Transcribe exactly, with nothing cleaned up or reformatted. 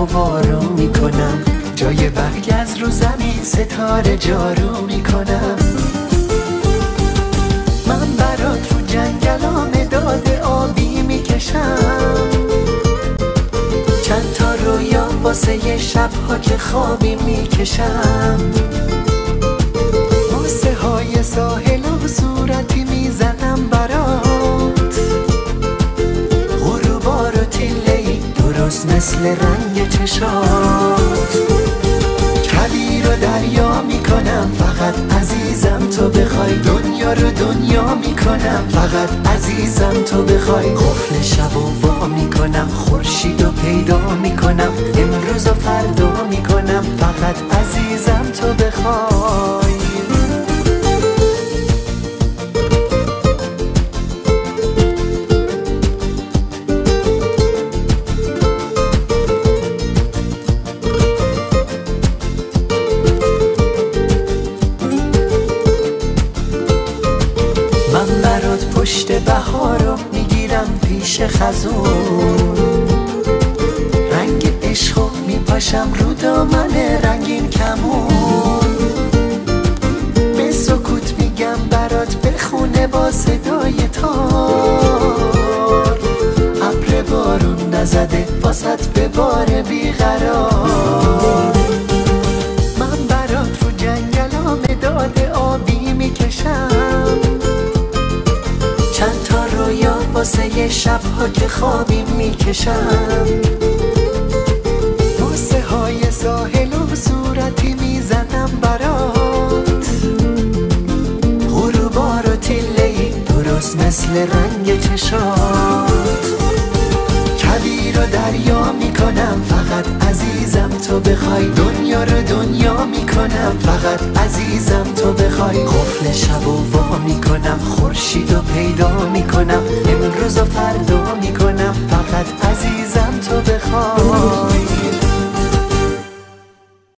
و آروم میکنم، جای برگ از رو زمین ستاره جارو میکنم. من برات رو جنگلام داد آبی میکشم، چند تا رویا واسه یه شبها که خوابی میکشم. واسه های ساحل و صورتی میزنم برات، غروبا رو تیله‌ای درست مثل رنگ چشات. کویر و دریا میکنم فقط عزیزم تو بخوای، دنیا رو دنیا میکنم فقط عزیزم تو بخوای. قفل شب و وا میکنم، خورشید و پیدا میکنم، امروز و فردا میکنم فقط عزیزم تو بخوای. من برات پشت بهارو میگیرم پیش خزون، رنگ عشقو میپاشم رو دامن رنگین کمون. به سکوت میگم برات بخونه با صدای تار، ابر بارون نزده واسط به بار بیقرار. من برات رو جنگلام داد آبی میکشم، چند تا رویا واسه یه شبها که خوابی میکشم. واسه های ساحل و صورتی میزنم برات، غروبا رو تیله‌ای درست مثل رنگ چشات. کویر و دریا میکنم فقط عزیزم تو بخوای، دنیا رو دنیا میکنم فقط عزیزم تو بخوای. قفل شب و وا میکنم، خورشید و پیدا میکنم، امروز و فردا میکنم فقط عزیزم تو بخوای.